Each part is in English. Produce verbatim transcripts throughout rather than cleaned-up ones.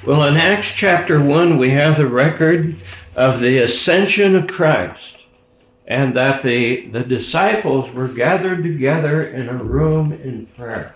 Well, in Acts chapter one, we have the record of the ascension of Christ, and that the, the disciples were gathered together in a room in prayer.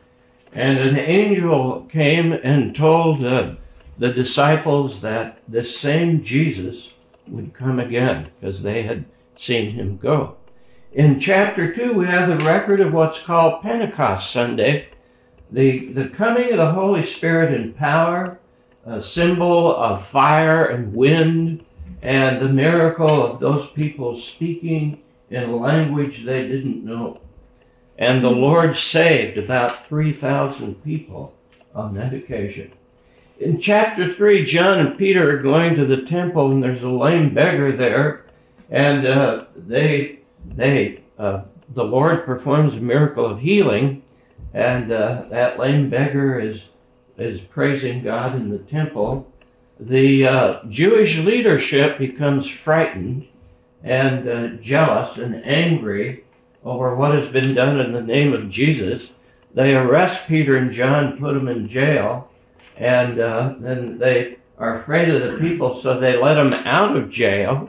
And an angel came and told uh, the disciples that this same Jesus would come again, because they had seen him go. In chapter two, we have the record of what's called Pentecost Sunday, the, the coming of the Holy Spirit in power, a symbol of fire and wind, and the miracle of those people speaking in a language they didn't know. And the Lord saved about three thousand people on that occasion. In chapter three, John and Peter are going to the temple, and there's a lame beggar there, and uh, they, they, uh, the Lord performs a miracle of healing, and uh, that lame beggar is is praising God in the temple. The uh, Jewish leadership becomes frightened and uh, jealous and angry over what has been done in the name of Jesus. They arrest Peter and John, put them in jail, and uh, then they are afraid of the people, so they let them out of jail,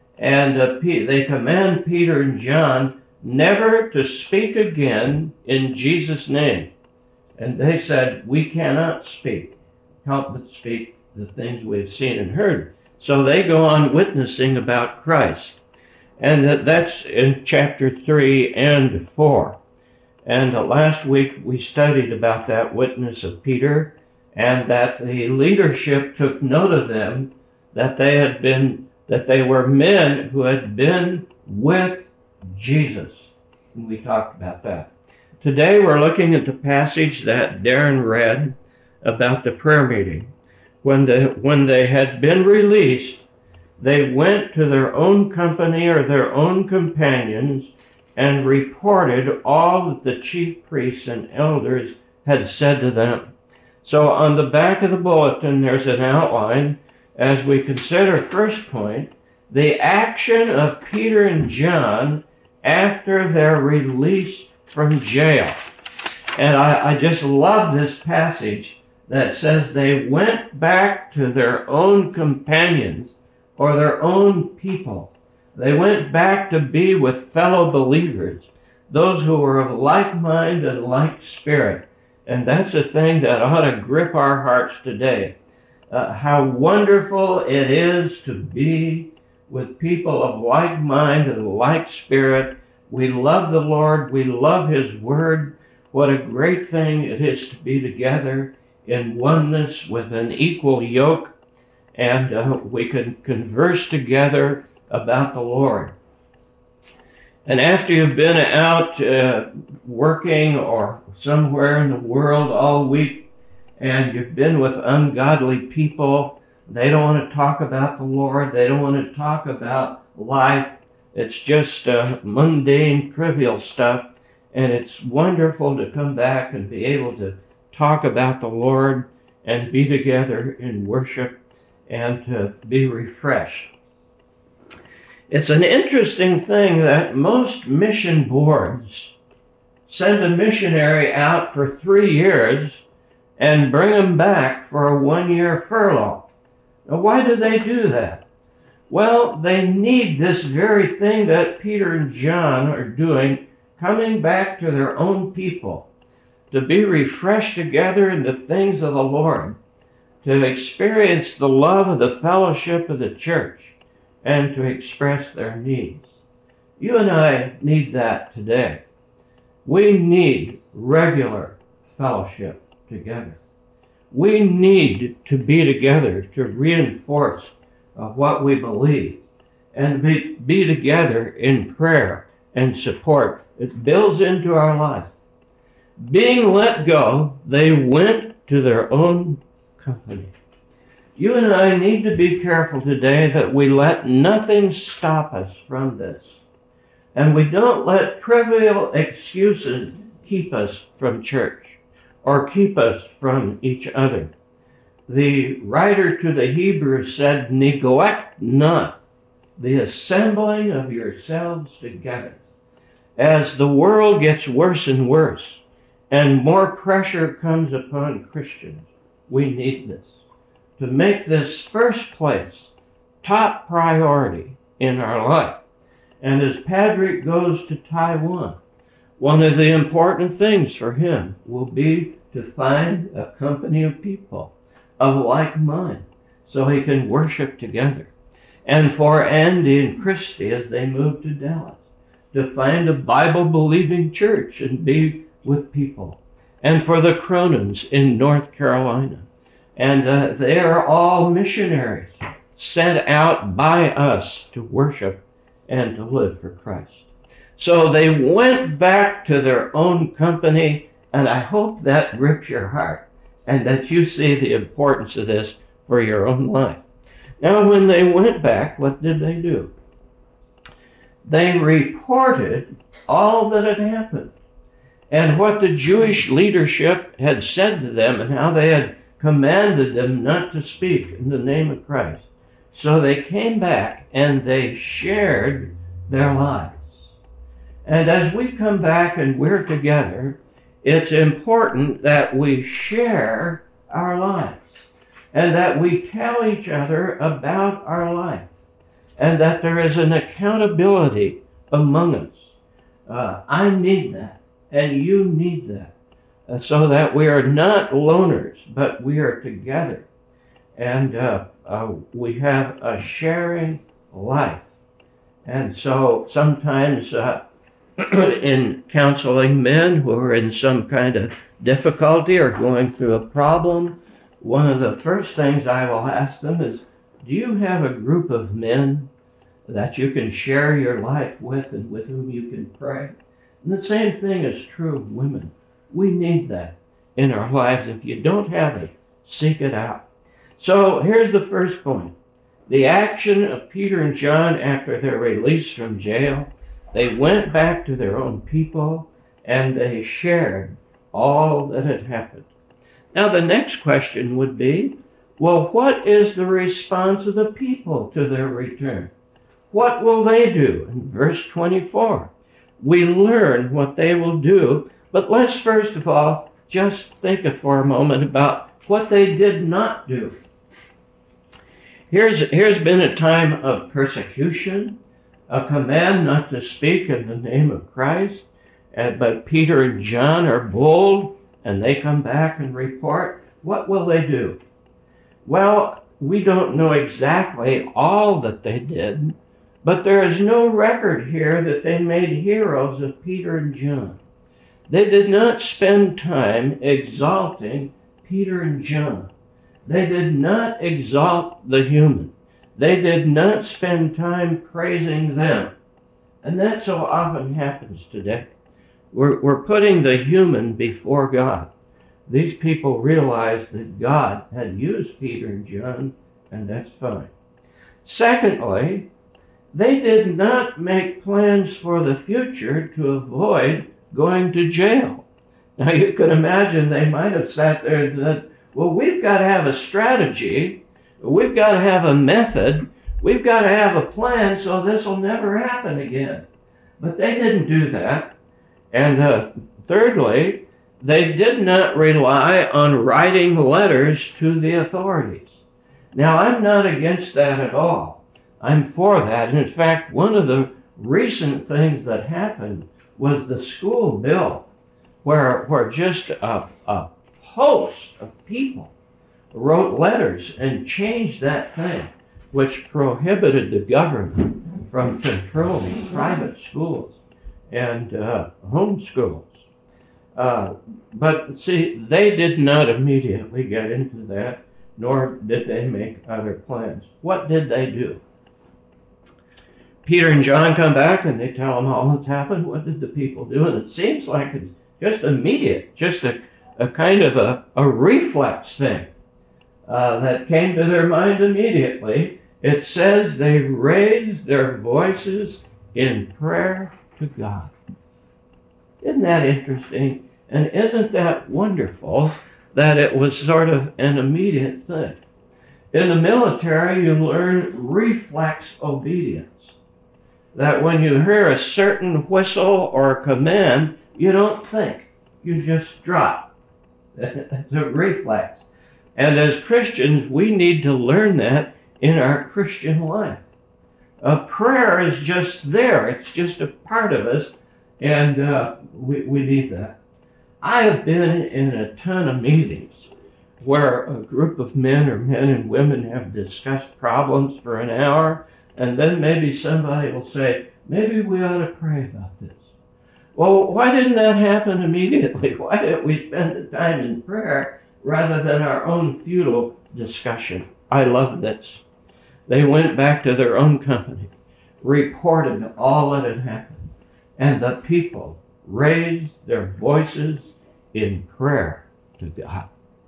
and uh, P- they command Peter and John never to speak again in Jesus' name. And they said, we cannot speak, help but speak the things we've seen and heard. So they go on witnessing about Christ. And that's in chapter three and four. And last week we studied about that witness of Peter, and that the leadership took note of them, that they had been, that they were men who had been with Jesus. And we talked about that. Today we're looking at the passage that Darren read about the prayer meeting. When, the, when they had been released, they went to their own company or their own companions and reported all that the chief priests and elders had said to them. So on the back of the bulletin there's an outline as we consider, first point, the action of Peter and John after their release from jail. And I, I just love this passage that says they went back to their own companions or their own people. They went back to be with fellow believers, those who were of like mind and like spirit. And that's a thing that ought to grip our hearts today. Uh, how wonderful it is to be with people of like mind and like spirit. We love the Lord. We love His Word. What a great thing it is to be together in oneness with an equal yoke, and uh, we can converse together about the Lord. And after you've been out uh, working or somewhere in the world all week, and you've been with ungodly people, they don't want to talk about the Lord. They don't want to talk about life. It's just uh, mundane, trivial stuff, and it's wonderful to come back and be able to talk about the Lord and be together in worship and to be refreshed. It's an interesting thing that most mission boards send a missionary out for three years and bring them back for a one-year furlough. Now, why do they do that? Well, they need this very thing that Peter and John are doing, coming back to their own people, to be refreshed together in the things of the Lord, to experience the love of the fellowship of the church, and to express their needs. You and I need that today. We need regular fellowship together. We need to be together to reinforce of what we believe and be, be together in prayer and support. It builds into our life. Being let go, they went to their own company. You and I need to be careful today that we let nothing stop us from this. And we don't let trivial excuses keep us from church or keep us from each other. The writer to the Hebrews said, neglect not the assembling of yourselves together. As the world gets worse and worse and more pressure comes upon Christians, we need this. to make this first place top priority in our life. And as Patrick goes to Taiwan, one of the important things for him will be to find a company of people of like mind so he can worship together. And for Andy and Christy, as they move to Dallas, to find a Bible-believing church and be with people. And for the Cronins in North Carolina. And uh, they are all missionaries sent out by us to worship and to live for Christ. So they went back to their own company, and I hope that grips your heart and that you see the importance of this for your own life. Now, when they went back, what did they do? They reported all that had happened and what the Jewish leadership had said to them and how they had commanded them not to speak in the name of Christ. So they came back and they shared their lives. And as we come back and we're together, it's important that we share our lives and that we tell each other about our life and that there is an accountability among us. Uh, I need that, and you need that, uh, so that we are not loners, but we are together. And uh, uh, we have a sharing life. And so sometimes uh, in counseling men who are in some kind of difficulty or going through a problem, one of the first things I will ask them is, do you have a group of men that you can share your life with and with whom you can pray? And the same thing is true of women. We need that in our lives. If you don't have it, seek it out. So here's the first point. The action of Peter and John after their release from jail, they went back to their own people and they shared all that had happened. Now the next question would be, well, what is the response of the people to their return? What will they do? In verse twenty-four, we learn what they will do, but let's first of all just think for a moment about what they did not do. Here's, here's been a time of persecution, a command not to speak in the name of Christ, uh, but Peter and John are bold, and they come back and report. What will they do? Well, we don't know exactly all that they did, but there is no record here that they made heroes of Peter and John. They did not spend time exalting Peter and John. They did not exalt the human. They did not spend time praising them. And that so often happens today. We're, we're putting the human before God. These people realized that God had used Peter and John, and that's fine. Secondly, they did not make plans for the future to avoid going to jail. Now you can imagine they might have sat there and said, well, we've got to have a strategy, we've got to have a method, we've got to have a plan so this will never happen again. But they didn't do that. And uh, thirdly, they did not rely on writing letters to the authorities. Now, I'm not against that at all. I'm for that. And in fact, one of the recent things that happened was the school bill, where, where just a, a host of people wrote letters and changed that thing, which prohibited the government from controlling private schools and uh, home schools. Uh, but see, they did not immediately get into that, nor did they make other plans. What did they do? Peter and John come back and they tell them all that's happened. What did the people do? And it seems like it's just immediate, just a, a kind of a, a reflex thing uh, that came to their mind immediately. It says they raised their voices in prayer to God. Isn't that interesting? And isn't that wonderful that it was sort of an immediate thing? In the military, you learn reflex obedience. That when you hear a certain whistle or a command, you don't think. You just drop. It's a reflex. And as Christians, we need to learn that in our Christian life. A prayer is just there. It's just a part of us, and uh, we, we need that. I have been in a ton of meetings where a group of men or men and women have discussed problems for an hour, and then maybe somebody will say, maybe we ought to pray about this. Well, why didn't that happen immediately? Why didn't we spend the time in prayer rather than our own futile discussion? I love this. They went back to their own company, reported all that had happened, and the people raised their voices in prayer to God.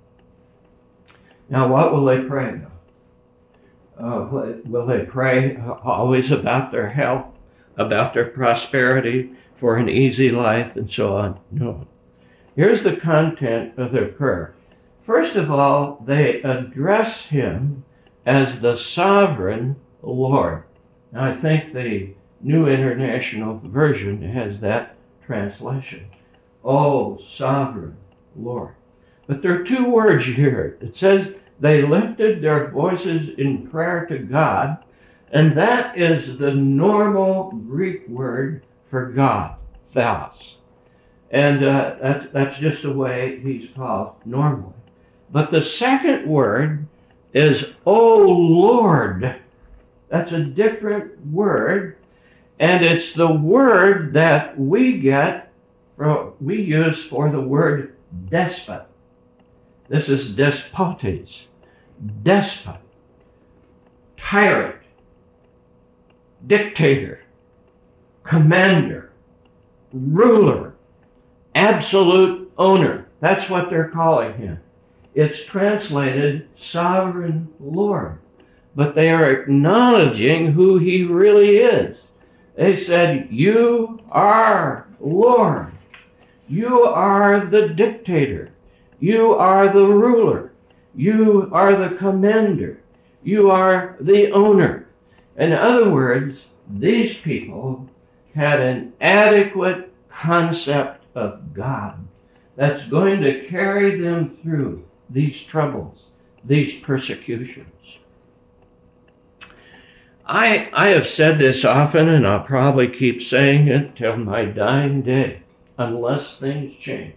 Now, what will they pray about? Uh, will they pray always about their health, about their prosperity, for an easy life, and so on? No. Here's the content of their prayer. First of all, they address him as the sovereign Lord. Now, I think the New International Version has that translation. Oh, sovereign Lord. But there are two words here. It says they lifted their voices in prayer to God, and that is the normal Greek word for God, Theos. And uh, that's, that's just the way he's called normally. But the second word is, oh Lord. That's a different word, and it's the word that we get, from, we use for the word despot. This is despotes, despot, tyrant, dictator, commander, ruler, absolute owner. That's what they're calling him. It's translated sovereign Lord, but they are acknowledging who he really is. They said, you are Lord. You are the dictator. You are the ruler. You are the commander. You are the owner. In other words, these people had an adequate concept of God that's going to carry them through these troubles, these persecutions. I, I have said this often, and I'll probably keep saying it till my dying day, unless things change.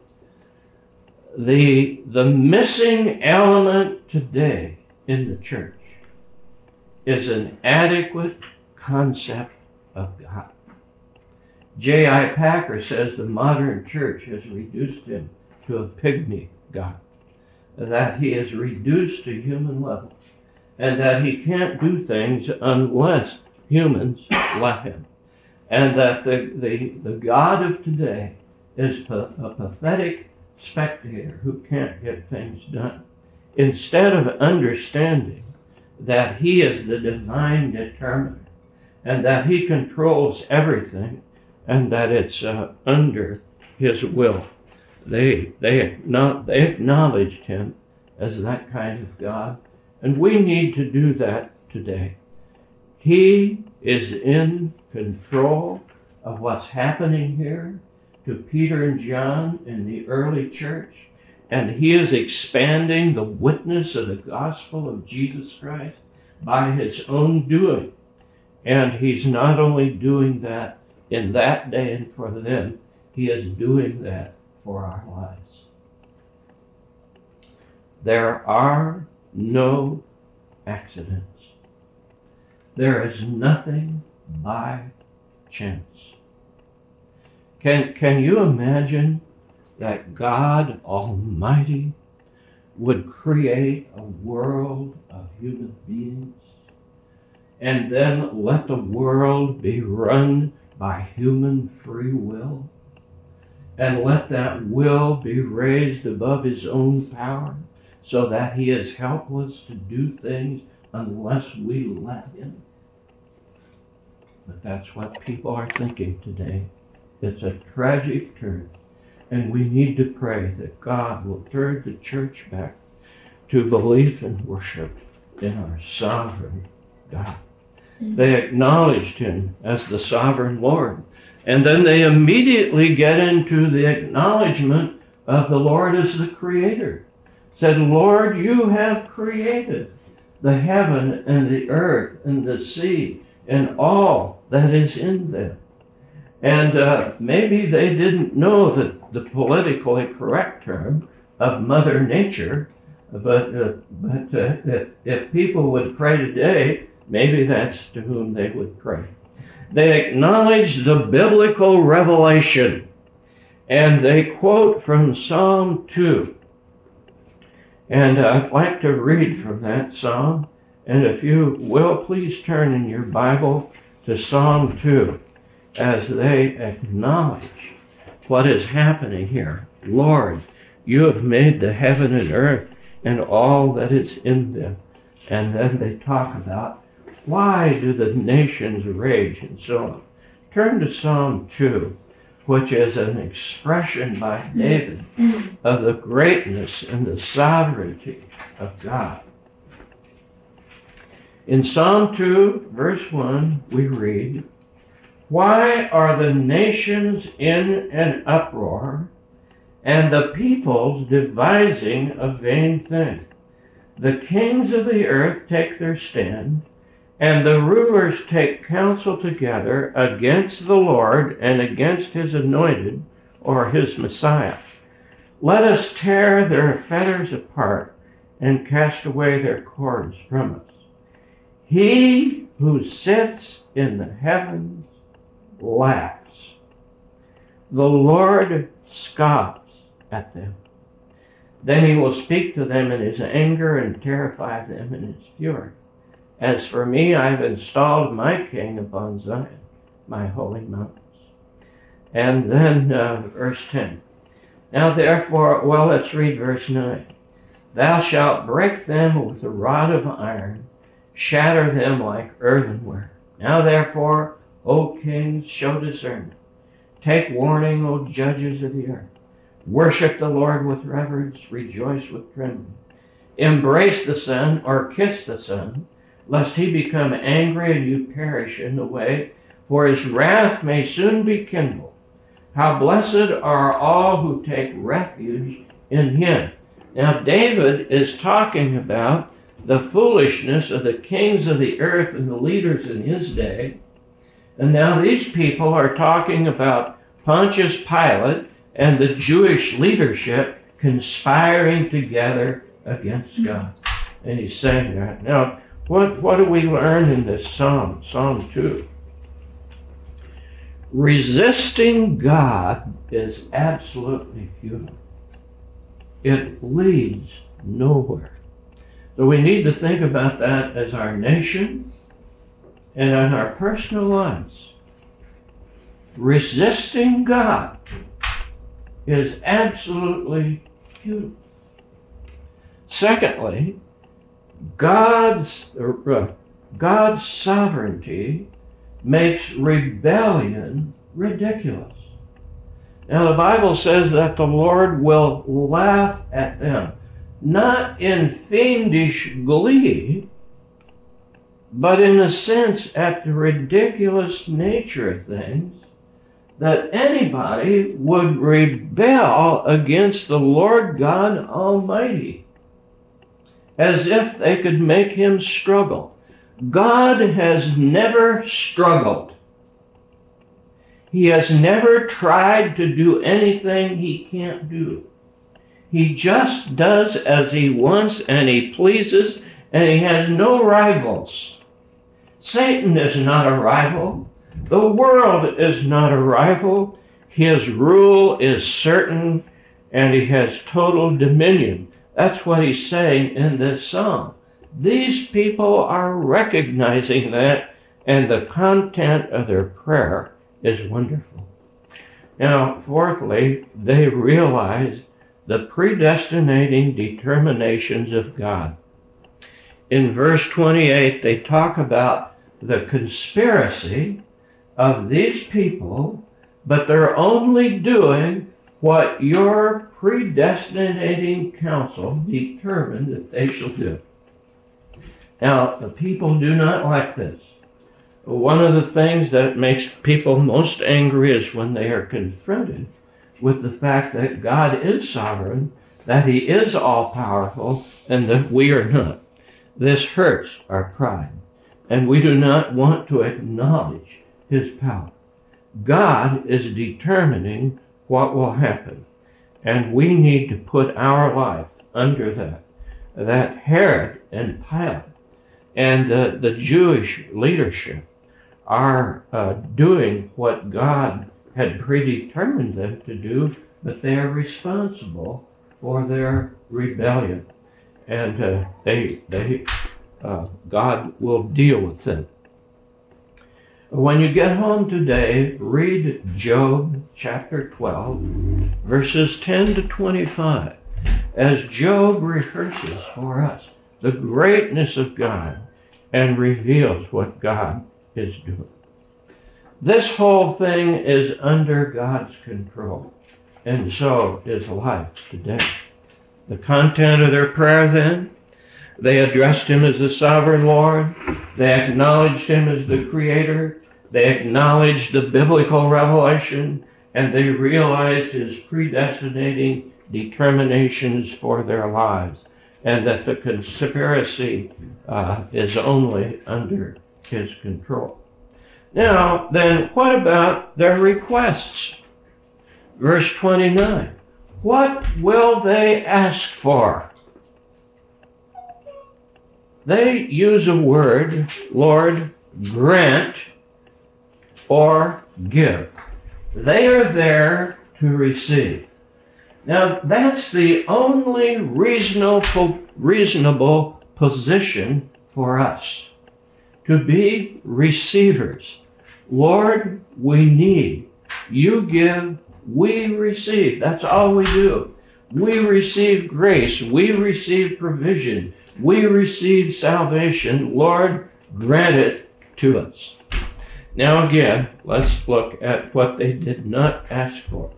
The, the missing element today in the church is an adequate concept of God. J I Packer says the modern church has reduced him to a pygmy God, that he is reduced to human level, and that he can't do things unless humans let him. And that the, the, the God of today is pa- a pathetic spectator who can't get things done, instead of understanding that he is the divine determiner and that he controls everything and that it's uh, under his will. They, they, not, they acknowledged him as that kind of God, and we need to do that today. He is in control of what's happening here to Peter and John in the early church, and he is expanding the witness of the gospel of Jesus Christ by his own doing. And he's not only doing that in that day and for them, he is doing that for our lives. There are no accidents. There is nothing by chance. Can, can you imagine that God Almighty would create a world of human beings and then let the world be run by human free will, and let that will be raised above his own power so that he is helpless to do things unless we let him? But that's what people are thinking today. It's a tragic turn, and we need to pray that God will turn the church back to belief and worship in our sovereign God. They acknowledged him as the sovereign Lord, and then they immediately get into the acknowledgement of the Lord as the Creator. said, Lord, you have created the heaven and the earth and the sea and all that is in them. And uh, maybe they didn't know the, the politically correct term of Mother Nature, but, uh, but uh, if, if people would pray today, maybe that's to whom they would pray. They acknowledge the biblical revelation, and they quote from Psalm two. And I'd like to read from that psalm, and if you will, please turn in your Bible to Psalm two as they acknowledge what is happening here. Lord, you have made the heaven and earth and all that is in them. And then they talk about, why do the nations rage, and so on. Turn to Psalm two, which is an expression by David of the greatness and the sovereignty of God. In Psalm two, verse one, we read, why are the nations in an uproar, and the peoples devising a vain thing? The kings of the earth take their stand, and the rulers take counsel together against the Lord and against his anointed, or his Messiah. Let us tear their fetters apart and cast away their cords from us. He who sits in the heavens laughs. The Lord scoffs at them. Then he will speak to them in his anger and terrify them in his fury. As for me, I have installed my king upon Zion, my holy mountains. And then uh, verse ten. Now therefore, well, let's read verse nine. Thou shalt break them with a rod of iron, shatter them like earthenware. Now therefore, O kings, show discernment. Take warning, O judges of the earth. Worship the Lord with reverence, rejoice with trembling. Embrace the Son, or kiss the Son, lest he become angry and you perish in the way, for his wrath may soon be kindled. How blessed are all who take refuge in him. Now David is talking about the foolishness of the kings of the earth and the leaders in his day. And now these people are talking about Pontius Pilate and the Jewish leadership conspiring together against God. And he's saying that. Now, what, what do we learn in this psalm, Psalm two? Resisting God is absolutely futile. It leads nowhere. So we need to think about that as our nation and in our personal lives. Resisting God is absolutely futile. Secondly, God's, uh, God's sovereignty makes rebellion ridiculous. Now the Bible says that the Lord will laugh at them, not in fiendish glee, but in a sense at the ridiculous nature of things, that anybody would rebel against the Lord God Almighty, as if they could make him struggle. God has never struggled. He has never tried to do anything he can't do. He just does as he wants and he pleases, and he has no rivals. Satan is not a rival. The world is not a rival. His rule is certain, and he has total dominion. That's what he's saying in this psalm. These people are recognizing that, and the content of their prayer is wonderful. Now, fourthly, they realize the predestinating determinations of God. In verse twenty-eight, they talk about the conspiracy of these people, but they're only doing what your predestinating counsel determined that they shall do. Now, the people do not like this. One of the things that makes people most angry is when they are confronted with the fact that God is sovereign, that he is all-powerful and that we are not. This hurts our pride, and we do not want to acknowledge his power. God is determining what will happen, and we need to put our life under that. That Herod and Pilate and uh, the Jewish leadership are uh, doing what God had predetermined them to do, but they are responsible for their rebellion. And uh, they, they, uh, God will deal with them. When you get home today, read Job chapter twelve, verses ten to twenty-five, as Job rehearses for us the greatness of God and reveals what God is doing. This whole thing is under God's control, and so is life today. The content of their prayer then, they addressed him as the sovereign Lord. They acknowledged him as the Creator. They acknowledged the biblical revelation, and they realized his predestinating determinations for their lives, and that the conspiracy uh, is only under his control. Now, then, what about their requests? Verse twenty-nine. What will they ask for? They use a word, Lord, grant or give. They are there to receive. Now, that's the only reasonable, reasonable position for us, to be receivers. Lord, we need. You give, we receive. That's all we do. We receive grace. We receive provision. We receive salvation. Lord, grant it to us. Now again, let's look at what they did not ask for.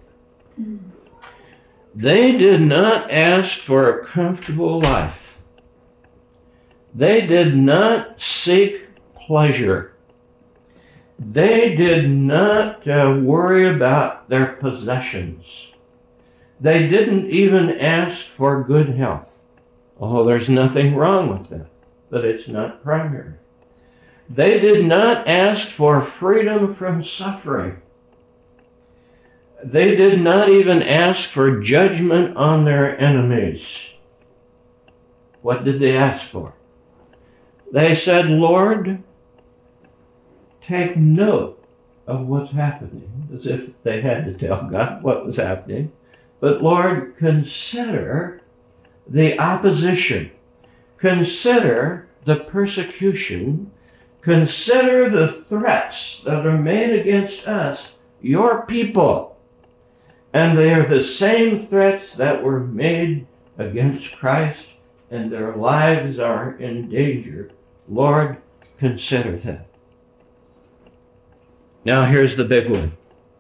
They did not ask for a comfortable life. They did not seek pleasure. They did not uh, worry about their possessions. They didn't even ask for good health. Oh, there's nothing wrong with that, but it's not primary. They did not ask for freedom from suffering. They did not even ask for judgment on their enemies. What did they ask for? They said, Lord, take note of what's happening, as if they had to tell God what was happening. But Lord, consider the opposition. Consider the persecution. Consider the threats that are made against us, your people. And they are the same threats that were made against Christ, and their lives are in danger. Lord, consider that. Now here's the big one.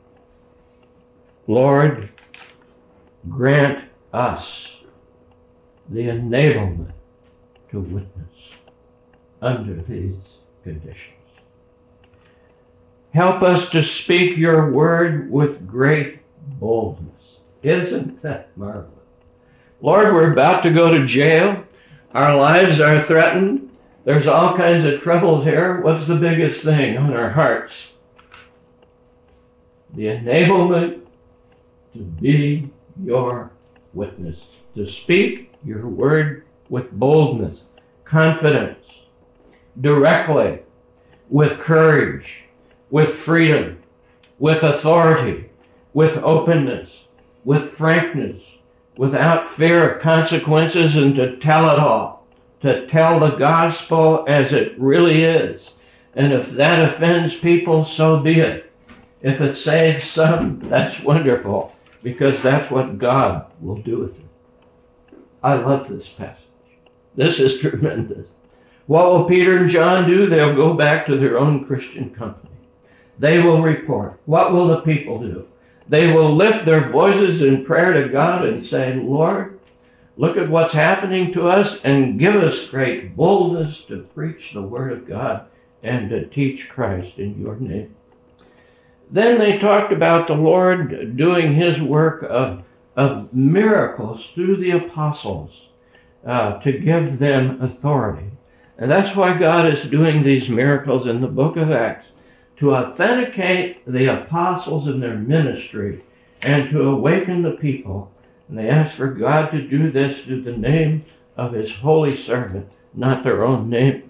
Lord, grant us the enablement to witness under these conditions. Help us to speak your word with great boldness. Isn't that marvelous? Lord, we're about to go to jail. Our lives are threatened. There's all kinds of troubles here. What's the biggest thing on our hearts? The enablement to be your witness, to speak your word with boldness, confidence, directly, with courage, with freedom, with authority, with openness, with frankness, without fear of consequences, and to tell it all, to tell the gospel as it really is. And if that offends people, so be it. If it saves some, that's wonderful, because that's what God will do with it. I love this passage. This is tremendous. What will Peter and John do? They'll go back to their own Christian company. They will report. What will the people do? They will lift their voices in prayer to God and say, Lord, look at what's happening to us and give us great boldness to preach the word of God and to teach Christ in your name. Then they talked about the Lord doing his work of of miracles through the apostles uh, to give them authority. And that's why God is doing these miracles in the book of Acts, to authenticate the apostles in their ministry and to awaken the people. And they ask for God to do this through the name of his holy servant, not their own name.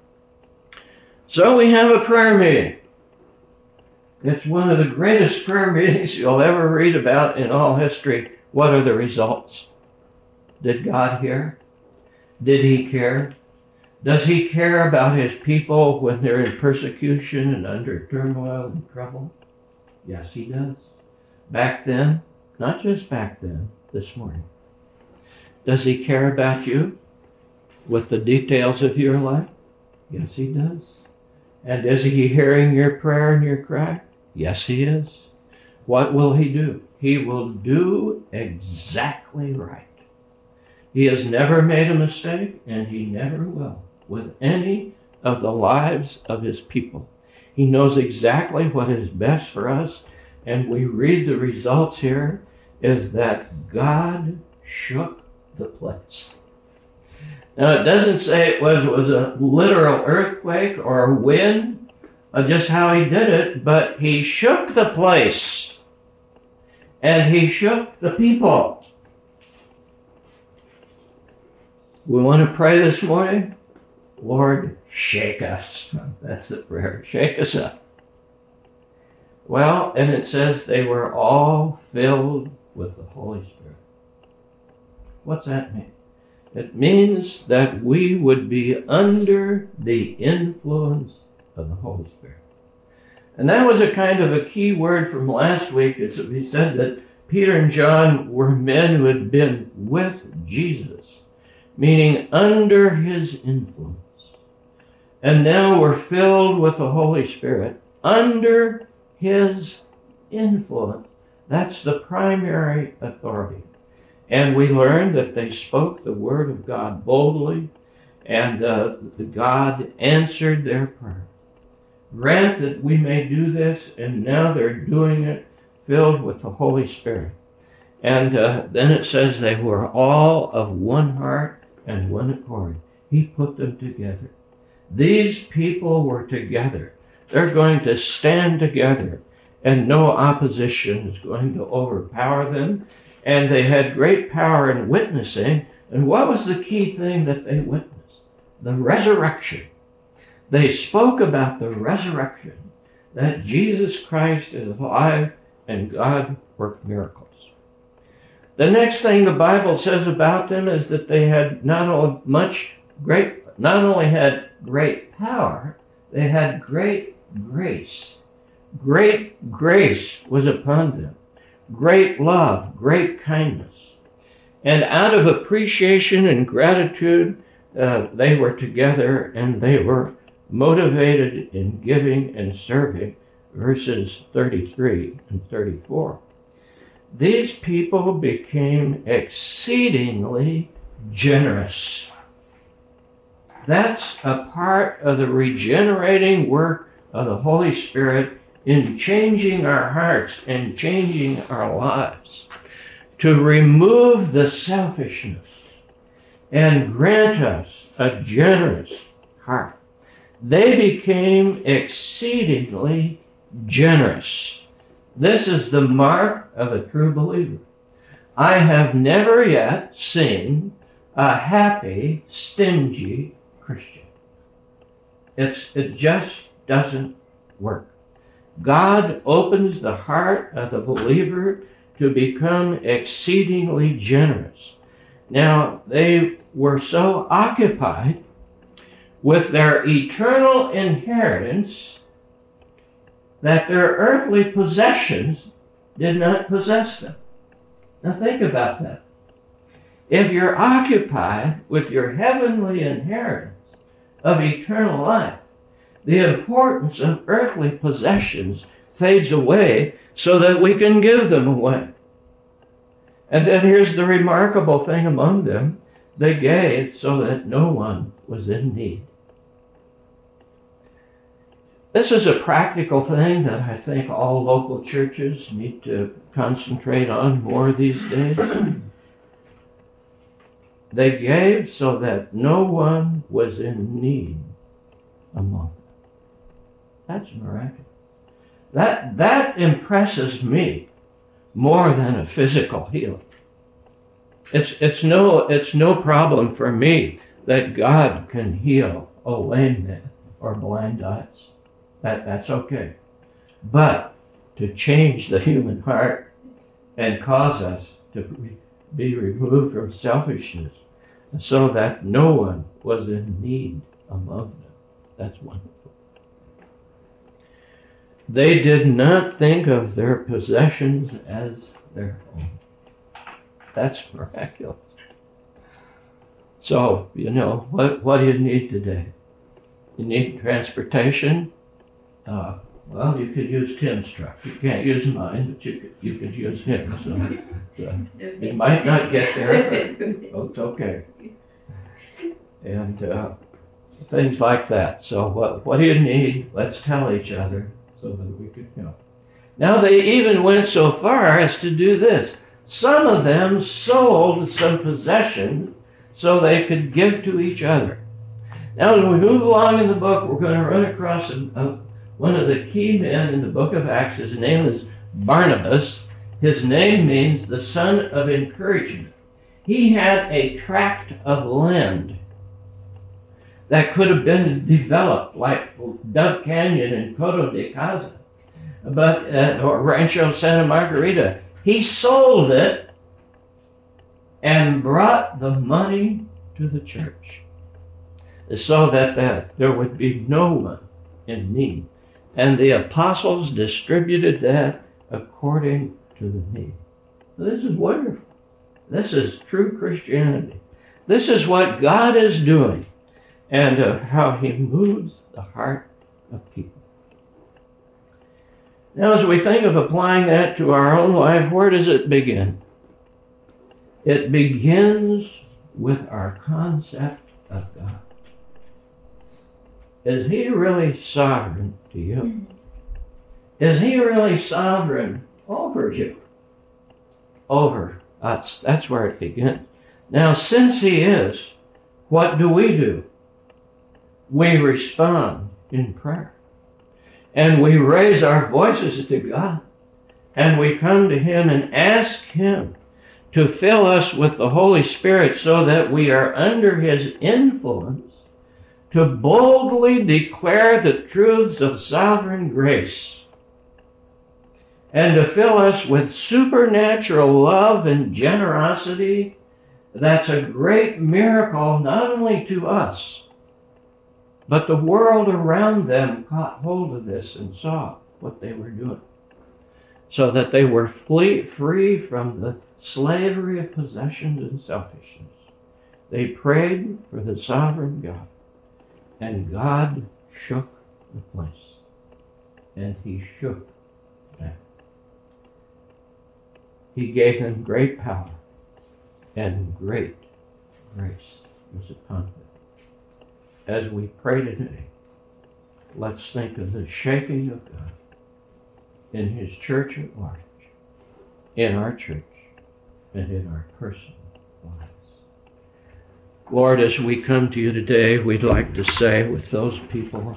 So we have a prayer meeting. It's one of the greatest prayer meetings you'll ever read about in all history. What are the results? Did God hear? Did he care? Does he care about his people when they're in persecution and under turmoil and trouble? Yes, he does. Back then, not just back then, this morning. Does he care about you with the details of your life? Yes, he does. And is he hearing your prayer and your cry? Yes, he is. What will he do? He will do exactly right. He has never made a mistake, and he never will with any of the lives of his people. He knows exactly what is best for us, and we read the results here is that God shook the place. Now, it doesn't say it was, was a literal earthquake or a wind, or just how he did it, but he shook the place, and he shook the people. We want to pray this morning. Lord, shake us. That's the prayer. Shake us up. Well, and it says they were all filled with the Holy Spirit. What's that mean? It means that we would be under the influence of the Holy Spirit. And that was a kind of a key word from last week. It's, he said that Peter and John were men who had been with Jesus, meaning under his influence. And now we're filled with the Holy Spirit under his influence. That's the primary authority. And we learned that they spoke the word of God boldly, and uh, God answered their prayer. Grant that we may do this, and now they're doing it filled with the Holy Spirit. And uh, then it says they were all of one heart and one accord. He put them together. These people were together. They're going to stand together, and no opposition is going to overpower them. And they had great power in witnessing. And what was the key thing that they witnessed? The resurrection. They spoke about the resurrection, that Jesus Christ is alive and God worked miracles. The next thing the Bible says about them is that they had not only much great, not only had great power, they had great grace. Great grace was upon them. Great love, great kindness. And out of appreciation and gratitude, uh, they were together and they were motivated in giving and serving, verses thirty-three and thirty-four. These people became exceedingly generous. That's a part of the regenerating work of the Holy Spirit in changing our hearts and changing our lives, to remove the selfishness and grant us a generous heart. They became exceedingly generous. This is the mark of a true believer. I have never yet seen a happy, stingy Christian. It's, it just doesn't work. God opens the heart of the believer to become exceedingly generous. Now, they were so occupied with their eternal inheritance that their earthly possessions did not possess them. Now think about that. If you're occupied with your heavenly inheritance of eternal life, the importance of earthly possessions fades away so that we can give them away. And then here's the remarkable thing among them. They gave so that no one was in need. This is a practical thing that I think all local churches need to concentrate on more these days. They gave so that no one was in need among them. That's miraculous. That, that impresses me more than a physical healing. It's, it's, no, it's no problem for me that God can heal a lame man or blind eyes. That, that's okay. But to change the human heart and cause us to be removed from selfishness so that no one was in need among them, that's wonderful. They did not think of their possessions as their own. That's miraculous. So, you know, what, what do you need today? You need transportation? Uh, well, you could use Tim's truck. You can't use mine, but you could, you could use him. So, so you might not get there, but oh, it's okay. And uh, things like that. So what, what do you need? Let's tell each other so that we could go. Now they even went so far as to do this. Some of them sold some possession so they could give to each other. Now as we move along in the book, we're going to run across a, a, one of the key men in the book of Acts. His name is Barnabas. His name means the son of encouragement. He had a tract of land that could have been developed like Dove Canyon and Coto de Caza, but, uh, or Rancho Santa Margarita. He sold it and brought the money to the church so that, that there would be no one in need. And the apostles distributed that according to the need. This is wonderful. This is true Christianity. This is what God is doing, and uh, how he moves the heart of people. Now, as we think of applying that to our own life, where does it begin? It begins with our concept of God. Is he really sovereign to you? Is he really sovereign over you? Over us. That's where it begins. Now, since he is, what do we do? We respond in prayer. And we raise our voices to God. And we come to him and ask him to fill us with the Holy Spirit so that we are under his influence to boldly declare the truths of sovereign grace and to fill us with supernatural love and generosity. That's a great miracle not only to us, but the world around them caught hold of this and saw what they were doing, so that they were free from the slavery of possessions and selfishness. They prayed for the sovereign God, and God shook the place, and he shook them. He gave them great power, and great grace was upon them. As we pray today, let's think of the shaking of God in his church at large, in our church, and in our personal lives. Lord, as we come to you today, we'd like to say with those people,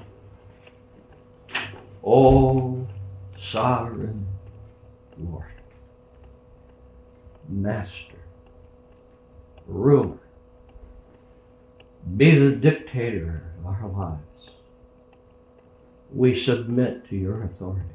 O sovereign Lord, Master, Ruler, be the dictator of our lives. We submit to your authority.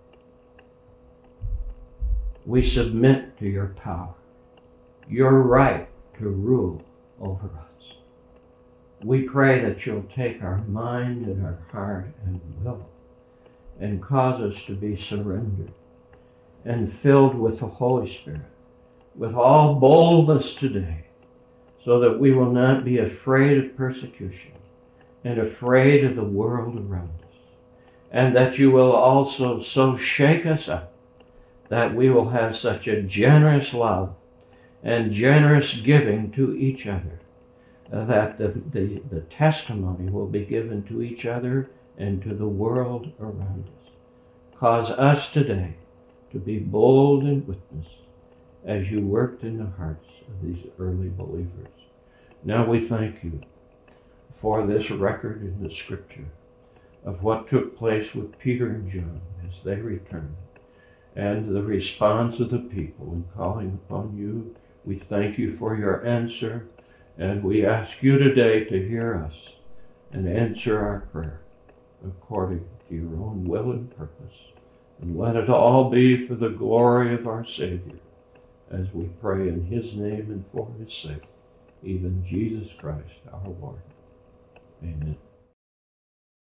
We submit to your power, your right to rule over us. We pray that you'll take our mind and our heart and will and cause us to be surrendered and filled with the Holy Spirit, with all boldness today, so that we will not be afraid of persecution and afraid of the world around us. And that you will also so shake us up that we will have such a generous love and generous giving to each other, uh, that the, the, the testimony will be given to each other and to the world around us. Cause us today to be bold in witness as you worked in the hearts of these early believers. Now we thank you for this record in the Scripture of what took place with Peter and John as they returned, and the response of the people in calling upon you. We thank you for your answer, and we ask you today to hear us and answer our prayer according to your own will and purpose. And let it all be for the glory of our Savior, as we pray in his name and for his sake, even Jesus Christ our Lord. Amen.